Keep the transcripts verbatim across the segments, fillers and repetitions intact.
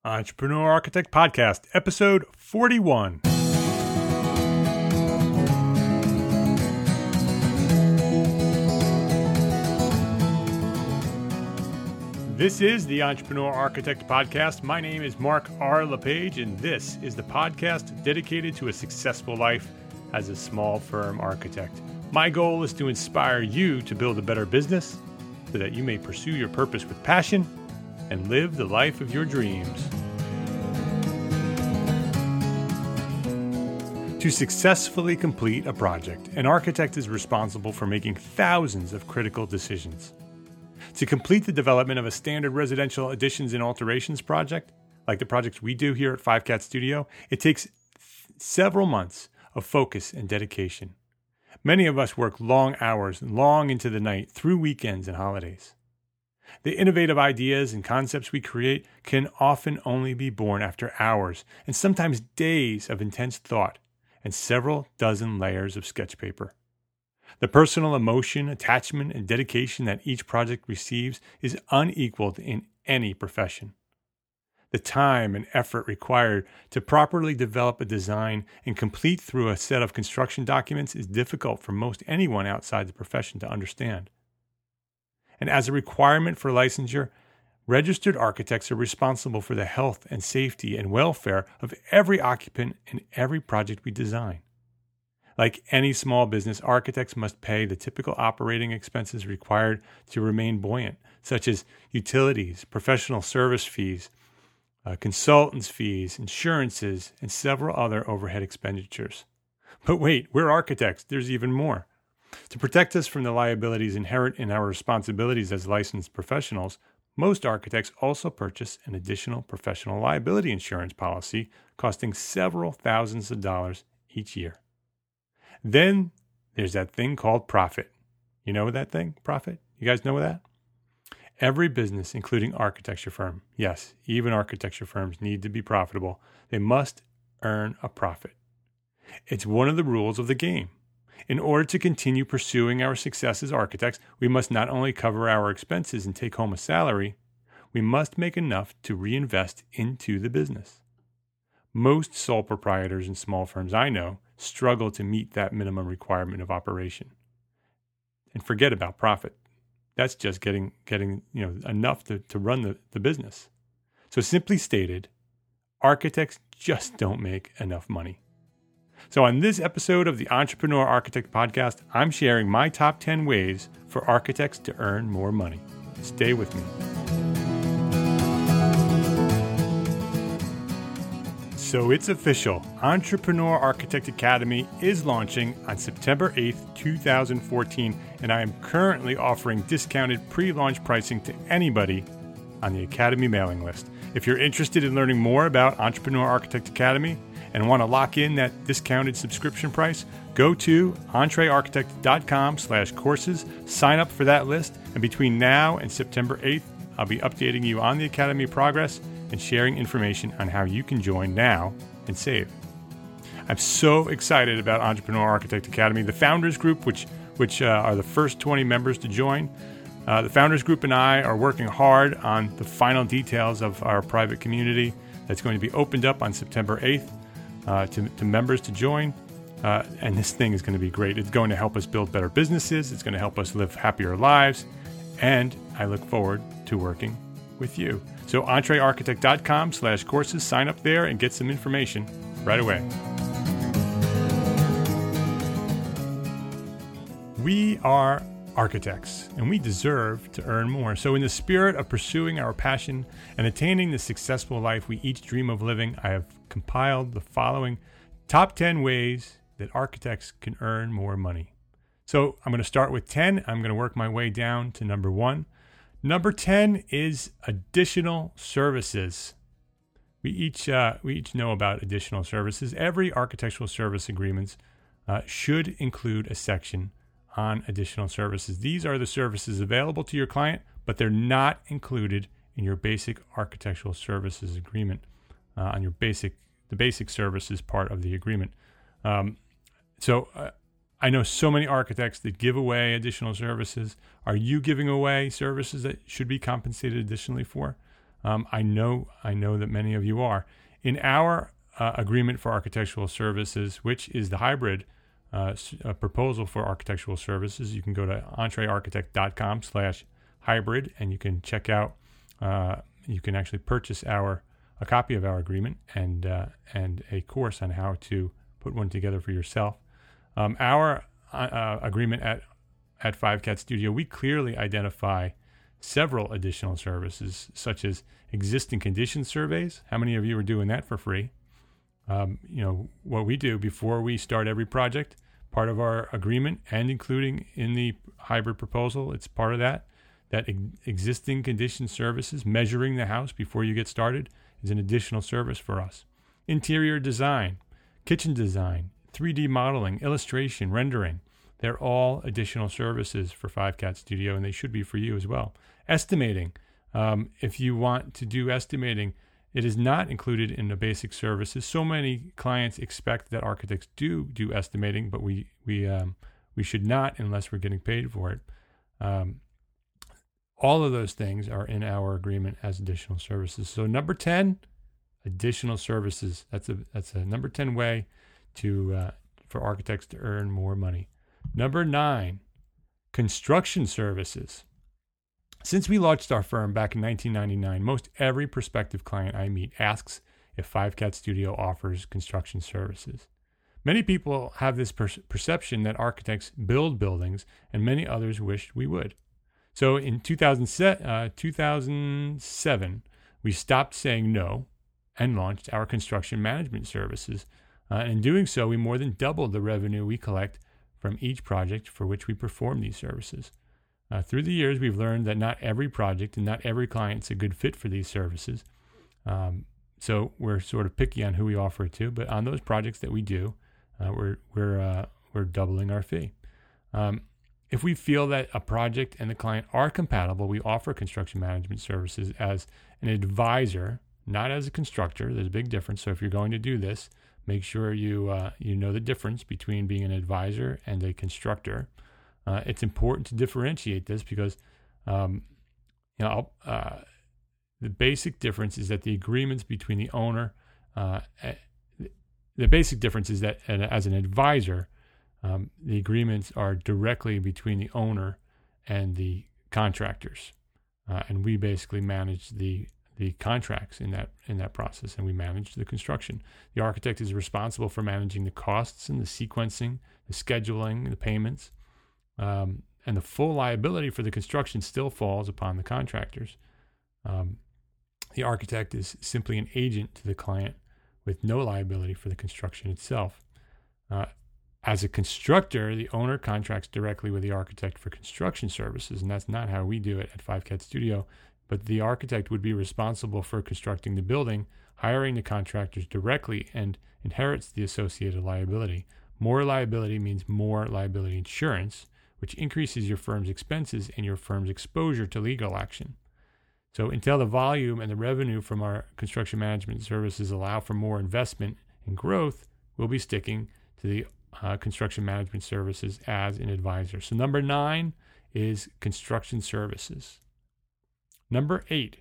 Entrepreneur Architect Podcast, episode forty-one. This is the Entrepreneur Architect Podcast. My name is Mark R. LePage, and this is the podcast dedicated to a successful life as a small firm architect. My goal is to inspire you to build a better business so that you may pursue your purpose with passion and live the life of your dreams. To successfully complete a project, an architect is responsible for making thousands of critical decisions. To complete the development of a standard residential additions and alterations project, like the projects we do here at Five Cat Studio, it takes th- several months of focus and dedication. Many of us work long hours, long into the night, through weekends and holidays. The innovative ideas and concepts we create can often only be born after hours and sometimes days of intense thought and several dozen layers of sketch paper. The personal emotion, attachment, and dedication that each project receives is unequaled in any profession. The time and effort required to properly develop a design and complete through a set of construction documents is difficult for most anyone outside the profession to understand. And as a requirement for licensure, registered architects are responsible for the health and safety and welfare of every occupant in every project we design. Like any small business, architects must pay the typical operating expenses required to remain buoyant, such as utilities, professional service fees, uh, consultants' fees, insurances, and several other overhead expenditures. But wait, we're architects. There's even more. To protect us from the liabilities inherent in our responsibilities as licensed professionals, most architects also purchase an additional professional liability insurance policy costing several thousands of dollars each year. Then there's that thing called profit. You know that thing, profit? You guys know that? Every business, including architecture firm, yes, even architecture firms need to be profitable. They must earn a profit. It's one of the rules of the game. In order to continue pursuing our success as architects, we must not only cover our expenses and take home a salary, we must make enough to reinvest into the business. Most sole proprietors and small firms I know struggle to meet that minimum requirement of operation. And forget about profit. That's just getting getting you know enough to, to run the, the business. So simply stated, architects just don't make enough money. So on this episode of the Entrepreneur Architect Podcast, I'm sharing my top ten ways for architects to earn more money. Stay with me. So it's official. Entrepreneur Architect Academy is launching on September eighth, twenty fourteen, and I am currently offering discounted pre-launch pricing to anybody on the Academy mailing list. If you're interested in learning more about Entrepreneur Architect Academy and want to lock in that discounted subscription price, go to entrearchitect.com slash courses, sign up for that list, and between now and September eighth, I'll be updating you on the Academy progress and sharing information on how you can join now and save. I'm so excited about Entrepreneur Architect Academy. The Founders Group, which which uh, are the first twenty members to join, uh, the Founders Group and I are working hard on the final details of our private community that's going to be opened up on September eighth uh, to, to members to join. Uh, and this thing is going to be great. It's going to help us build better businesses. It's going to help us live happier lives. And I look forward to working with you. So entrearchitect.com slash courses, sign up there and get some information right away. We are architects and we deserve to earn more. So in the spirit of pursuing our passion and attaining the successful life we each dream of living, I have compiled the following top ten ways that architects can earn more money. So I'm going to start with ten. I'm going to work my way down to number one. Number ten is additional services. We each uh, we each know about additional services. Every architectural service agreement uh, should include a section on additional services. These are the services available to your client, but they're not included in your basic architectural services agreement. Uh, on your basic, the basic services part of the agreement. Um, so. Uh, I know so many architects that give away additional services. Are you giving away services that should be compensated additionally for? Um, I know I know that many of you are. In our uh, agreement for architectural services, which is the hybrid uh, s- uh, proposal for architectural services, you can go to entrearchitect.com slash hybrid, and you can check out, uh, you can actually purchase our a copy of our agreement and uh, and a course on how to put one together for yourself. Um, our uh, agreement at at Five Cat Studio, we clearly identify several additional services, such as existing condition surveys. How many of you are doing that for free? Um, you know, what we do before we start every project, part of our agreement, and including in the hybrid proposal, it's part of that, that ex- existing condition services, measuring the house before you get started, is an additional service for us. Interior design, kitchen design, three D modeling, illustration, rendering, they're all additional services for Five Cat Studio, and they should be for you as well. Estimating, um, if you want to do estimating, it is not included in the basic services. So many clients expect that architects do do estimating, but we we um, we should not unless we're getting paid for it. Um, all of those things are in our agreement as additional services. So number ten, additional services. That's a that's a number ten way to uh, for architects to earn more money. Number nine, construction services. Since we launched our firm back in nineteen ninety-nine, most every prospective client I meet asks if Five Cat Studio offers construction services. Many people have this per- perception that architects build buildings, and many others wish we would. So in two thousand seven, we stopped saying no and launched our construction management services. Uh, and in doing so, we more than doubled the revenue we collect from each project for which we perform these services. Uh, through the years, we've learned that not every project and not every client is a good fit for these services. Um, so we're sort of picky on who we offer it to, but on those projects that we do, uh, we're we're uh, we're doubling our fee. Um, if we feel that a project and the client are compatible, we offer construction management services as an advisor, not as a constructor. There's a big difference. So if you're going to do this, make sure you uh, you know the difference between being an advisor and a constructor. Uh, it's important to differentiate this because, um, you know, uh, the basic difference is that the agreements between the owner, uh, the basic difference is that as an advisor, um, the agreements are directly between the owner and the contractors, uh, and we basically manage the the contracts in that in that process, and we manage the construction. The architect is responsible for managing the costs and the sequencing, the scheduling, the payments. Um, and the full liability for the construction still falls upon the contractors. Um, the architect is simply an agent to the client with no liability for the construction itself. Uh, as a constructor, the owner contracts directly with the architect for construction services, and that's not how we do it at Five Cat Studio. But the architect would be responsible for constructing the building, hiring the contractors directly, and inherits the associated liability. More liability means more liability insurance, which increases your firm's expenses and your firm's exposure to legal action. So until the volume and the revenue from our construction management services allow for more investment and growth, we'll be sticking to the uh, construction management services as an advisor. So number nine is construction services. Number eight,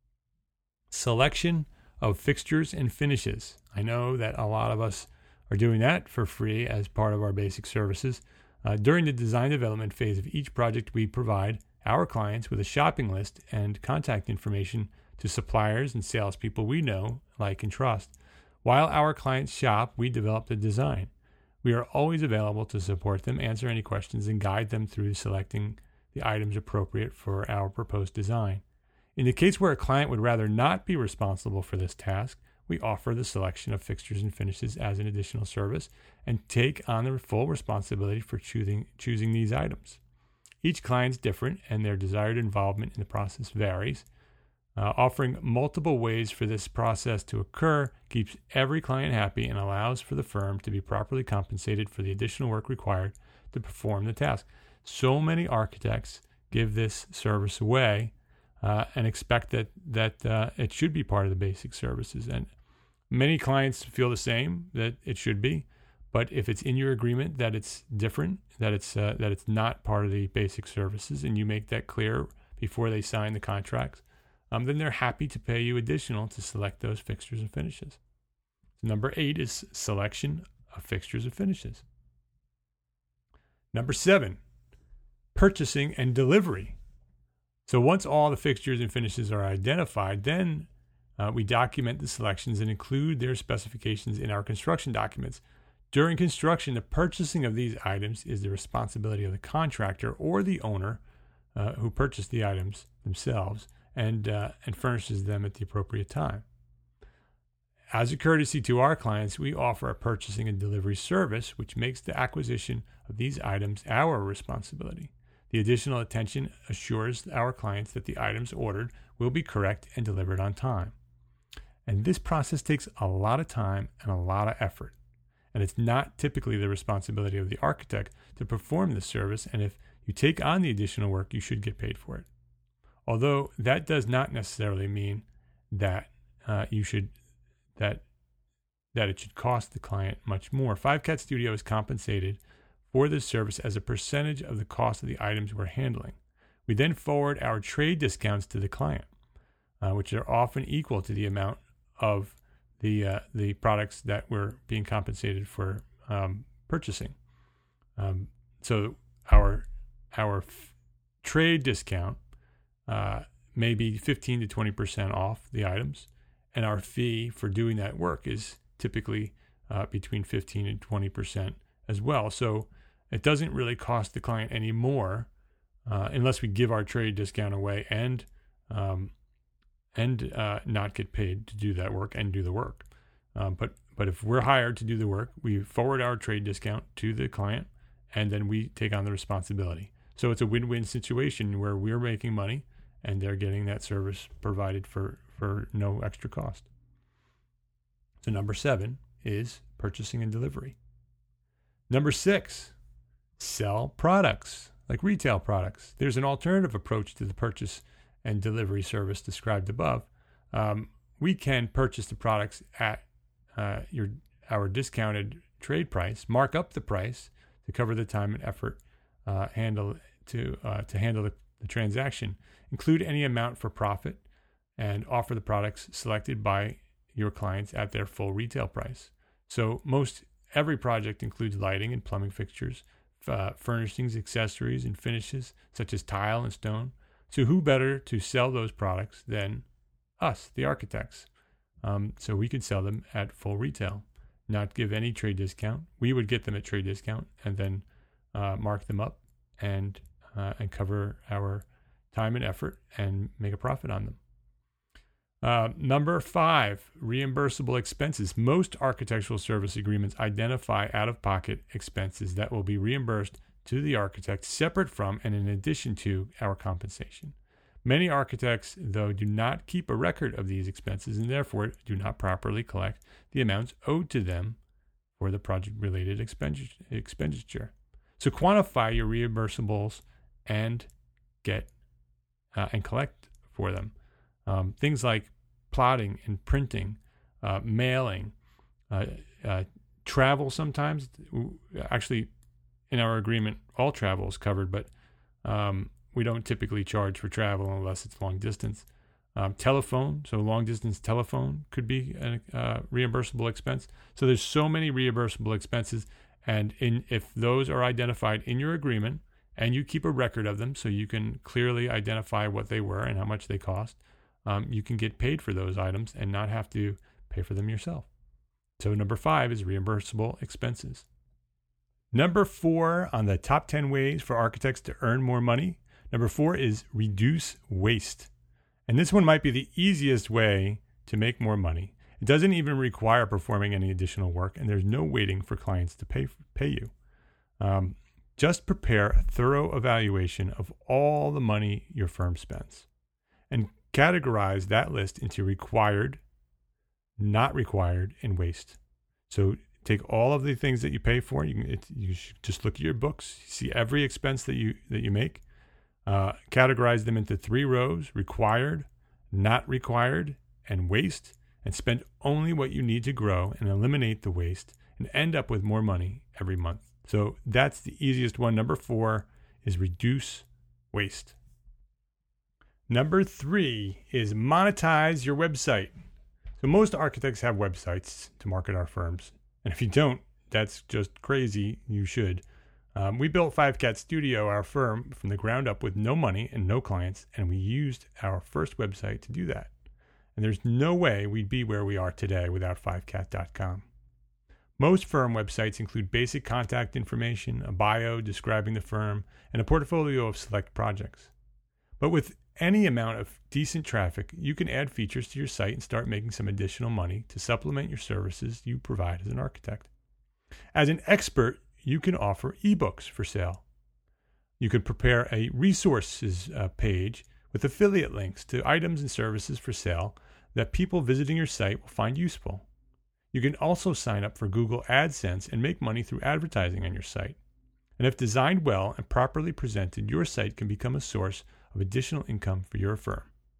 selection of fixtures and finishes. I know that a lot of us are doing that for free as part of our basic services. Uh, during the design development phase of each project, we provide our clients with a shopping list and contact information to suppliers and salespeople we know, like, and trust. While our clients shop, we develop the design. We are always available to support them, answer any questions, and guide them through selecting the items appropriate for our proposed design. In the case where a client would rather not be responsible for this task, we offer the selection of fixtures and finishes as an additional service and take on the full responsibility for choosing, choosing these items. Each client's different and their desired involvement in the process varies. Uh, offering multiple ways for this process to occur keeps every client happy and allows for the firm to be properly compensated for the additional work required to perform the task. So many architects give this service away uh, and expect that, that uh, it should be part of the basic services. And many clients feel the same, that it should be. But if it's in your agreement that it's different, that it's uh, that it's not part of the basic services, and you make that clear before they sign the contracts, um, then they're happy to pay you additional to select those fixtures and finishes. So number eight is selection of fixtures and finishes. Number seven, purchasing and delivery. So once all the fixtures and finishes are identified, then uh, we document the selections and include their specifications in our construction documents. During construction, the purchasing of these items is the responsibility of the contractor or the owner uh, who purchased the items themselves and uh, and furnishes them at the appropriate time. As a courtesy to our clients, we offer a purchasing and delivery service, which makes the acquisition of these items our responsibility. The additional attention assures our clients that the items ordered will be correct and delivered on time. And this process takes a lot of time and a lot of effort. And it's not typically the responsibility of the architect to perform this service, and if you take on the additional work, you should get paid for it. Although that does not necessarily mean that uh, you should that that it should cost the client much more. Five Cat Studio is compensated for this service as a percentage of the cost of the items we're handling. We then forward our trade discounts to the client, uh, which are often equal to the amount of the uh, the products that we're being compensated for um, purchasing. Um, so our our f- trade discount uh, may be fifteen to twenty percent off the items, and our fee for doing that work is typically uh, between fifteen and twenty percent as well. So it doesn't really cost the client any more uh, unless we give our trade discount away and um, and uh, not get paid to do that work and do the work. Um, but but if we're hired to do the work, we forward our trade discount to the client, and then we take on the responsibility. So it's a win-win situation where we're making money and they're getting that service provided for, for no extra cost. So number seven is purchasing and delivery. Number six, sell products, like retail products. There's an alternative approach to the purchase and delivery service described above. Um, we can purchase the products at uh, your our discounted trade price, mark up the price to cover the time and effort uh, handle to uh, to handle the, the transaction, include any amount for profit, and offer the products selected by your clients at their full retail price. So most every project includes lighting and plumbing fixtures, uh, furnishings, accessories, and finishes such as tile and stone. So who better to sell those products than us, the architects? Um, so we could sell them at full retail, not give any trade discount. We would get them at trade discount and then uh, mark them up and uh, and cover our time and effort and make a profit on them. Uh, number five, reimbursable expenses. Most architectural service agreements identify out-of-pocket expenses that will be reimbursed to the architect separate from and in addition to our compensation. Many architects, though, do not keep a record of these expenses and therefore do not properly collect the amounts owed to them for the project-related expenditure. So quantify your reimbursables and get uh, and collect for them. Um, things like plotting and printing, uh, mailing, uh, uh, travel sometimes. Actually, in our agreement, all travel is covered, but um, we don't typically charge for travel unless it's long distance. Um, telephone, so long distance telephone could be a uh, reimbursable expense. So there's so many reimbursable expenses, and in, if those are identified in your agreement and you keep a record of them so you can clearly identify what they were and how much they cost, um, you can get paid for those items and not have to pay for them yourself. So number five is reimbursable expenses. Number four on the top ten ways for architects to earn more money. Number four is reduce waste. And this one might be the easiest way to make more money. It doesn't even require performing any additional work, and there's no waiting for clients to pay pay you. Um, just prepare a thorough evaluation of all the money your firm spends and categorize that list into required, not required, and waste. So take all of the things that you pay for. You can it, you should just look at your books, see every expense that you that you make. Uh, categorize them into three rows: required, not required, and waste, and spend only what you need to grow and eliminate the waste and end up with more money every month. So that's the easiest one. Number four is reduce waste. Number three is monetize your website. So most architects have websites to market our firms. And if you don't, that's just crazy. You should. Um, we built Five Cat Studio, our firm, from the ground up with no money and no clients, and we used our first website to do that. And there's no way we'd be where we are today without five cat dot com. Most firm websites include basic contact information, a bio describing the firm, and a portfolio of select projects. But with any amount of decent traffic, you can add features to your site and start making some additional money to supplement your services you provide as an architect. As an expert, you can offer ebooks for sale. You could prepare a resources uh, page with affiliate links to items and services for sale that people visiting your site will find useful. You can also sign up for Google AdSense and make money through advertising on your site. And if designed well and properly presented, your site can become a source of additional income for your firm.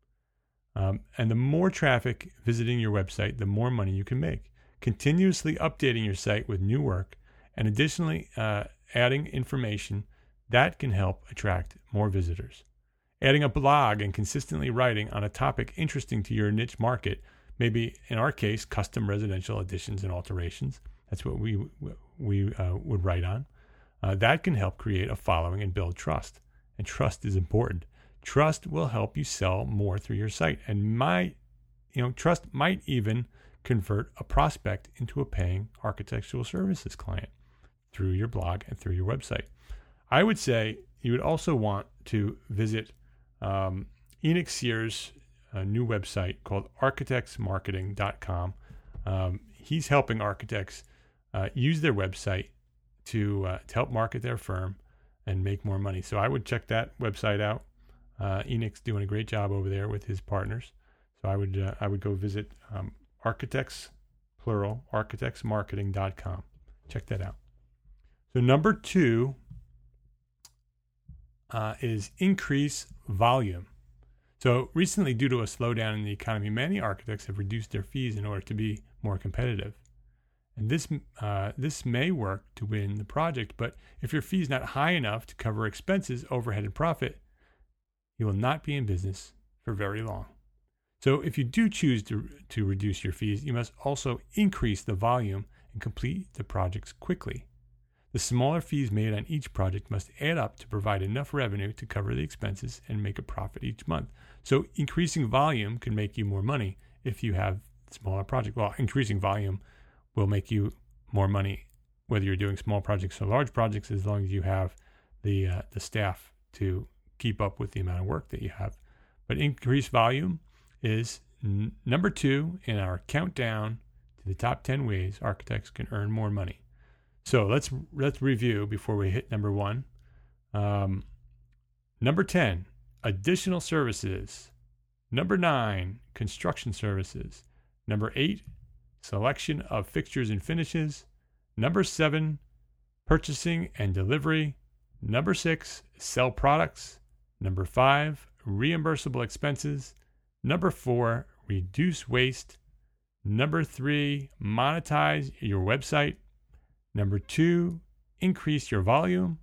Um, and the more traffic visiting your website, the more money you can make. Continuously updating your site with new work and additionally uh, adding information that can help attract more visitors. Adding a blog and consistently writing on a topic interesting to your niche market, maybe in our case, custom residential additions and alterations. That's what we we uh, would write on. Uh, that can help create a following and build trust. And trust is important. Trust will help you sell more through your site, and might, you know, trust might even convert a prospect into a paying architectural services client through your blog and through your website. I would say you would also want to visit um, Enoch Sears' uh, new website called architects marketing dot com. Um, he's helping architects uh, use their website to, uh, to help market their firm and make more money. So I would check that website out. Uh, Enoch's doing a great job over there with his partners. So I would uh, I would go visit um, architects, plural, architects marketing dot com. Check that out. So number two uh, is increase volume. So recently, due to a slowdown in the economy, many architects have reduced their fees in order to be more competitive. And this uh, this may work to win the project, but if your fee is not high enough to cover expenses, overhead, and profit, you will not be in business for very long. So if you do choose to, to reduce your fees, you must also increase the volume and complete the projects quickly. The smaller fees made on each project must add up to provide enough revenue to cover the expenses and make a profit each month. So increasing volume can make you more money if you have smaller projects. Well, increasing volume will make you more money whether you're doing small projects or large projects, as long as you have the uh, the staff to keep up with the amount of work that you have. But increased volume is n- number two in our countdown to the top ten ways architects can earn more money. So let's let's review before we hit number one. Um, number ten, additional services. Number nine, construction services. Number eight, selection of fixtures and finishes. Number seven, purchasing and delivery. Number six, sell products. Number five, reimbursable expenses. Number four, reduce waste. Number three, monetize your website. Number two, increase your volume.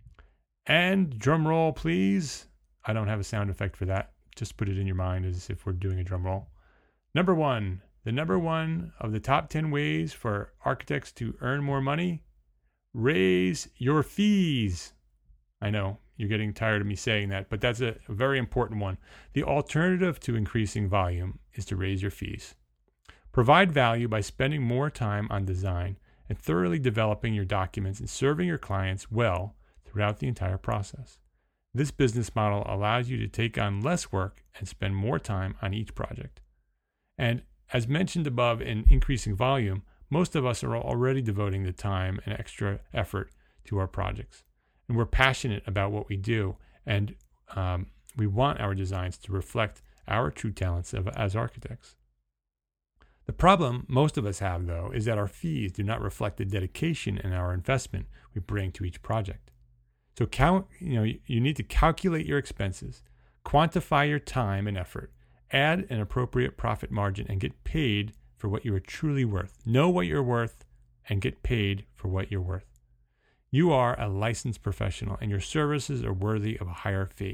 And drum roll, please. I don't have a sound effect for that. Just put it in your mind as if we're doing a drum roll. Number one, the number one of the top ten ways for architects to earn more money, raise your fees. I know you're getting tired of me saying that, but that's a, a very important one. The alternative to increasing volume is to raise your fees. Provide value by spending more time on design and thoroughly developing your documents and serving your clients well throughout the entire process. This business model allows you to take on less work and spend more time on each project. And as mentioned above in increasing volume, most of us are already devoting the time and extra effort to our projects. And we're passionate about what we do, and um, we want our designs to reflect our true talents of, as architects. The problem most of us have, though, is that our fees do not reflect the dedication and our investment we bring to each project. So count, you know, you need to calculate your expenses, quantify your time and effort, add an appropriate profit margin, and get paid for what you are truly worth. Know what you're worth and get paid for what you're worth. You are a licensed professional, and your services are worthy of a higher fee.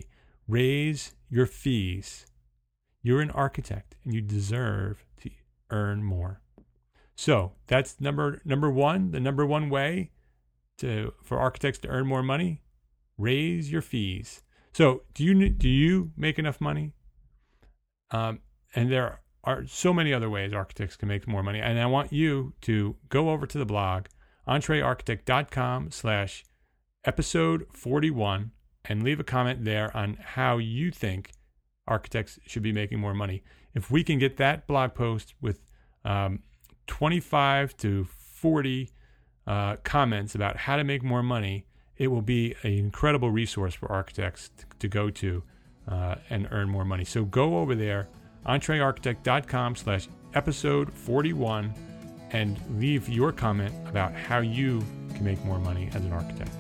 Raise your fees. You're an architect and you deserve to earn more. So that's number number one, the number one way to for architects to earn more money. Raise your fees. So do you do you make enough money? Um, and there are so many other ways architects can make more money. And I want you to go over to the blog, entrearchitect.com slash episode 41, and leave a comment there on how you think architects should be making more money. If we can get that blog post with um, twenty-five to forty uh, comments about how to make more money, it will be an incredible resource for architects to, to go to uh, and earn more money. So go over there, entrearchitect.com slash episode 41, and leave your comment about how you can make more money as an architect.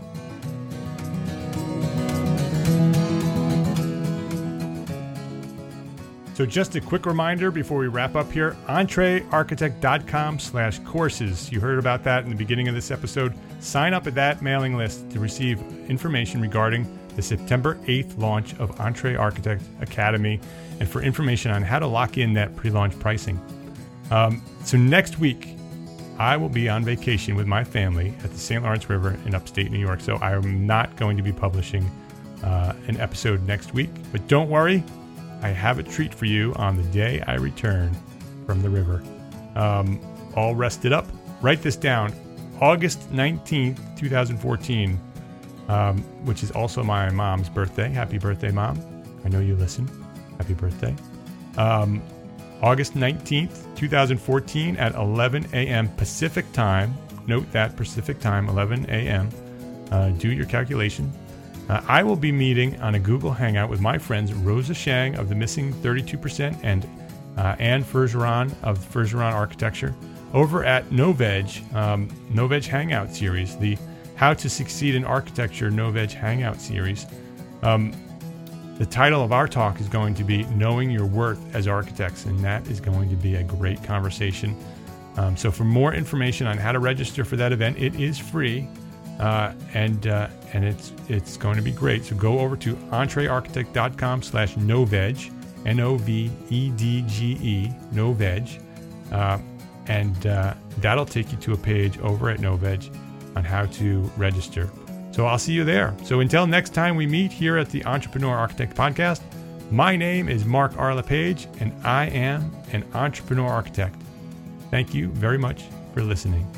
So just a quick reminder before we wrap up here, entrearchitect.com slash courses. You heard about that in the beginning of this episode. Sign up at that mailing list to receive information regarding the September eighth launch of EntreArchitect Academy and for information on how to lock in that pre-launch pricing. Um, so next week, I will be on vacation with my family at the Saint Lawrence River in upstate New York. So I am not going to be publishing uh, an episode next week. But don't worry, I have a treat for you on the day I return from the river. Um, all rested up. Write this down. August nineteenth, twenty fourteen, um, which is also my mom's birthday. Happy birthday, Mom. I know you listen. Happy birthday. Um, August nineteenth, twenty fourteen at eleven a.m. Pacific time. Note that Pacific time, eleven a.m. Uh, do your calculation. Uh, I will be meeting on a Google Hangout with my friends Rosa Shang of the Missing thirty-two percent and uh, Anne Fergeron of Fergeron Architecture over at NoVeg, um, NoVeg Hangout series, the How to Succeed in Architecture NoVeg Hangout series. Um, the title of our talk is going to be Knowing Your Worth as Architects, and that is going to be a great conversation. Um, so for more information on how to register for that event, it is free. Uh, and uh, and it's it's going to be great. So go over to entrearchitect.com slash noveg, N O V E D G E, noveg, uh, and uh, that'll take you to a page over at NoVeg on how to register. So I'll see you there. So until next time we meet here at the Entrepreneur Architect Podcast, my name is Mark R. LePage, and I am an entrepreneur architect. Thank you very much for listening.